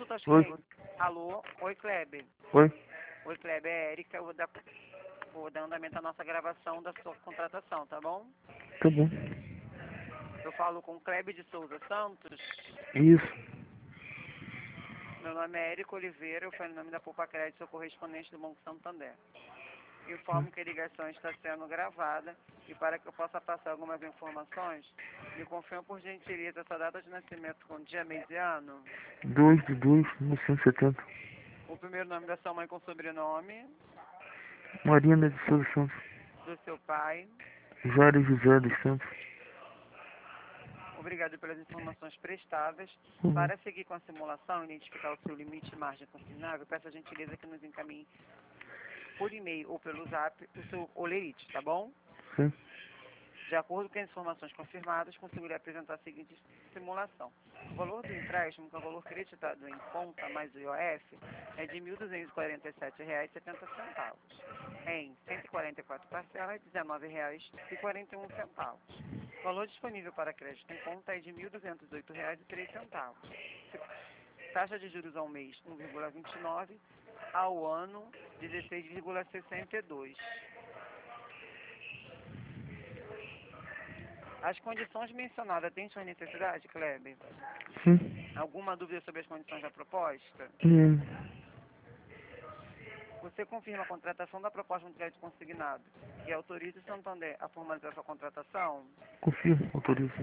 consultar os Oi. clientes. Alô? Oi, Kleber. Oi. Oi, Kleber. É Érica. Eu vou dar andamento à nossa gravação da sua contratação, tá bom? Tá bom. Eu falo com Kleber de Souza Santos. Isso. Meu nome é Érica Oliveira. Eu falo em nome da Poupa Crédito, sou correspondente do Banco Santander. Informo que a ligação está sendo gravada e para que eu possa passar algumas informações, me confirma por gentileza essa data de nascimento com dia, mês e ano. 2/2/1970. O primeiro nome da sua mãe com sobrenome, Marina de Souza Santos. do seu pai. Jário José dos Santos. Obrigado pelas informações prestadas. Uhum. Para seguir com a simulação, identificar o seu limite e margem consignável, peço a gentileza que nos encaminhe por e-mail ou pelo zap o seu olerite, tá bom? Sim. De acordo com as informações confirmadas, conseguirei apresentar a seguinte simulação. O valor do empréstimo, que é o valor creditado em conta mais o IOF, é de R$ 1.247,70, em 144 parcelas, R$ 19,41. O valor disponível para crédito em conta é de R$ 1.208,03. Taxa de juros ao mês, 1,29, ao ano, 16,62. As condições mencionadas têm sua necessidade, Kleber? Sim. Alguma dúvida sobre as condições da proposta? Hum. Você confirma a contratação da proposta de crédito consignado e autoriza o Santander a formalizar sua contratação? Confirmo. Autorizo.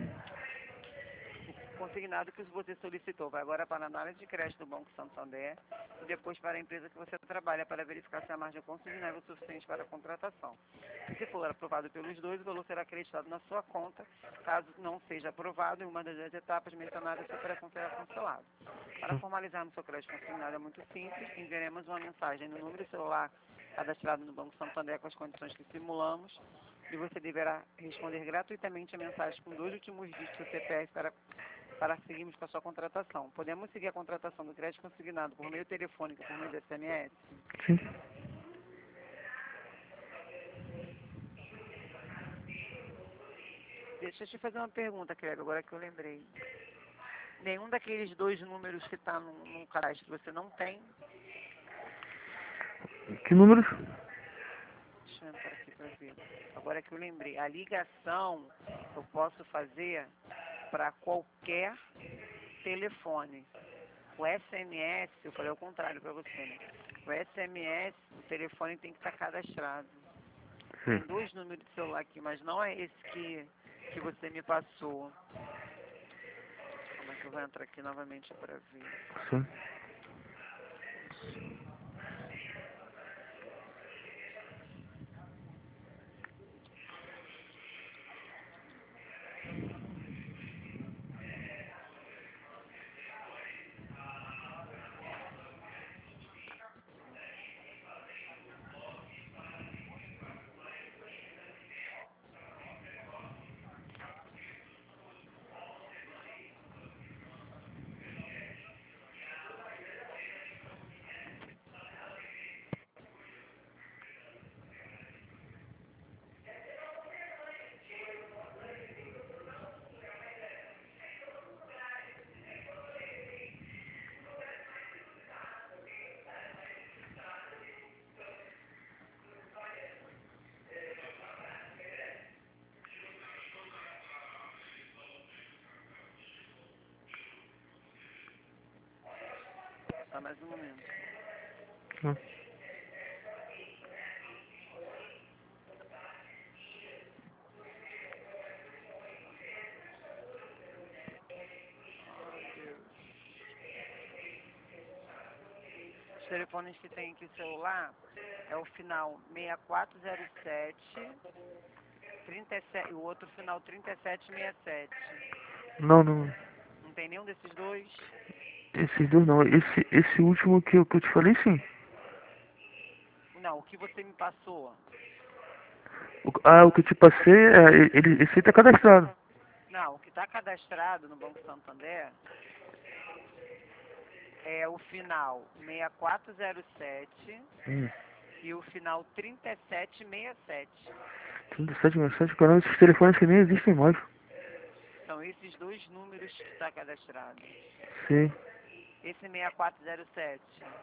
O consignado que você solicitou vai agora para a análise de crédito do Banco Santander e depois para a empresa que você trabalha para verificar se a margem consignável é suficiente para a contratação. Se for aprovado pelos dois, o valor será acreditado na sua conta. Caso não seja aprovado em uma das etapas mencionadas, a operação será cancelada. Para formalizarmos seu crédito consignado é muito simples. Enviaremos uma mensagem no número celular cadastrado no Banco Santander com as condições que simulamos e você deverá responder gratuitamente a mensagem com 2 últimos dígitos do CPF para seguirmos com a sua contratação. Podemos seguir a contratação do crédito consignado por meio telefônico, por meio de SMS? Sim. Deixa eu te fazer uma pergunta, Kleber, agora que eu lembrei. Nenhum daqueles 2 números que está no cadastro você não tem? Que números? Deixa eu entrar aqui para ver. Agora que eu lembrei. A ligação eu posso fazer para qualquer telefone. O SMS, eu falei ao contrário para você, né? O SMS, o telefone tem que estar cadastrado. Tem 2 números de celular aqui, mas não é esse que você me passou. Como é que eu vou entrar aqui novamente para ver? Sim. Só mais um momento. Hum. Ai, Deus. Os telefones que tem aqui no celular é o final 6407, 37, e o outro final 3767. Não, não. Não tem nenhum desses 2? Esses dois não. Esse último que eu te falei, sim. Não, o que você me passou. O que eu te passei, esse aí tá cadastrado. Não, o que está cadastrado no Banco Santander é o final 6407 Hum. e o final 3767. 3767, caramba, esses telefones que nem existem mais. São esses 2 números que está cadastrado. Sim. Esse 6407.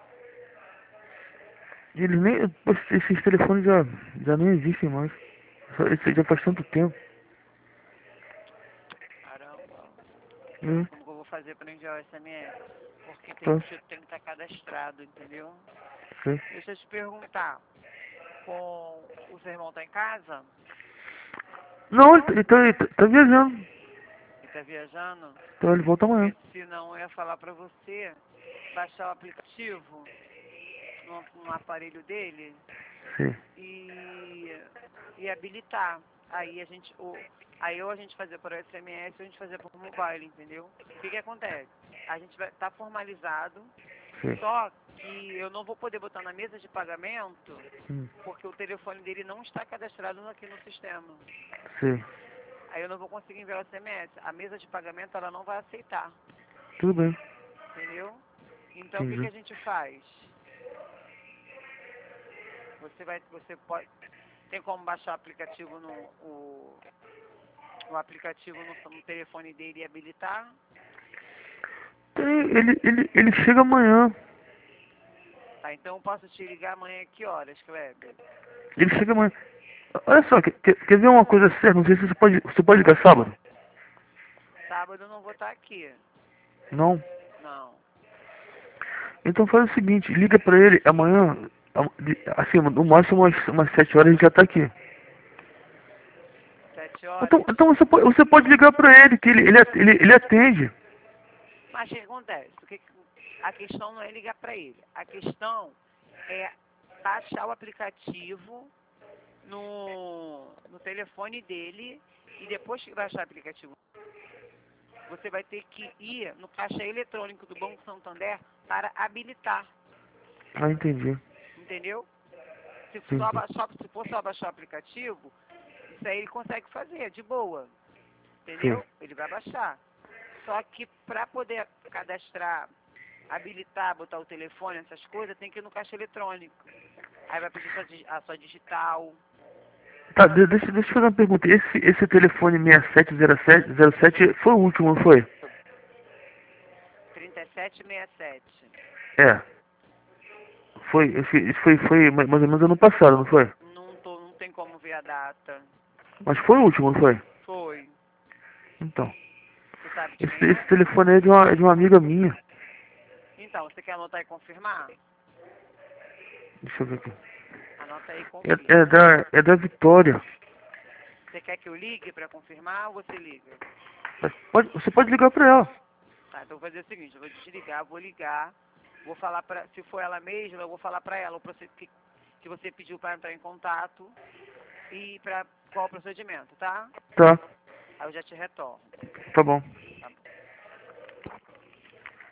Eles nem. Poxa, esses telefones já nem existem mais. Esse já faz tanto tempo. Caramba. Né? Como que eu vou fazer para enviar o SMS? Porque Tá, tem que estar cadastrado, entendeu? sei. Deixa eu te perguntar. Com o seu irmão tá em casa? Não, ele tá viajando. Ele tá viajando? Então ele volta amanhã. Porque senão eu ia falar para você baixar o aplicativo no aparelho dele Sim. e habilitar. Aí a gente, aí ou a gente fazer por SMS ou a gente fazer por mobile, entendeu? O que acontece? A gente vai estar formalizado, Sim. só que eu não vou poder botar na mesa de pagamento Hum. porque o telefone dele não está cadastrado aqui no sistema. Sim. Aí eu não vou conseguir enviar o SMS. A mesa de pagamento ela não vai aceitar, Tudo bem. entendeu? Então o que Entendi. a gente faz? Você pode, tem como baixar o aplicativo o aplicativo no telefone dele e habilitar? Ele chega amanhã. Tá, então eu posso te ligar amanhã a que horas, Kleber? Ele chega amanhã. Olha só, quer ver uma coisa séria? Não sei se você pode ligar sábado. Sábado eu não vou estar aqui. Não. Não. Então faz o seguinte, liga pra ele amanhã, assim, no máximo umas 7 horas a gente já tá aqui. 7 horas? Então você pode ligar pra ele, que ele atende. Mas o que acontece? A questão não é ligar para ele. A questão é baixar o aplicativo no telefone dele e depois que baixar o aplicativo, você vai ter que ir no caixa eletrônico do Banco Santander para habilitar, Ah, entendi. entendeu? Se Entendi. for só baixar o aplicativo, isso aí ele consegue fazer, de boa, Sim. entendeu? Ele vai baixar. Só que para poder cadastrar, habilitar, botar o telefone, essas coisas, tem que ir no caixa eletrônico. Aí vai pedir a sua digital. Tá, deixa eu fazer uma pergunta. Esse telefone 6707 foi o último, não foi? 3767. É. Foi mais ou menos ano passado, não foi? Não tem como ver a data. Mas foi o último, não foi? Foi. Então. Você sabe de quem Esse é? telefone é de uma amiga minha. Então, você quer anotar e confirmar? Deixa eu ver aqui. Anota aí e É, confirma. é da Vitória. Você quer que eu ligue para confirmar ou você liga? Você pode ligar pra ela. Tá, então eu vou fazer o seguinte, eu vou desligar, vou ligar, vou falar para, se for ela mesma, eu vou falar para ela que você pediu para entrar em contato e para qual o procedimento, tá? Tá, Aí eu já te retorno. tá bom.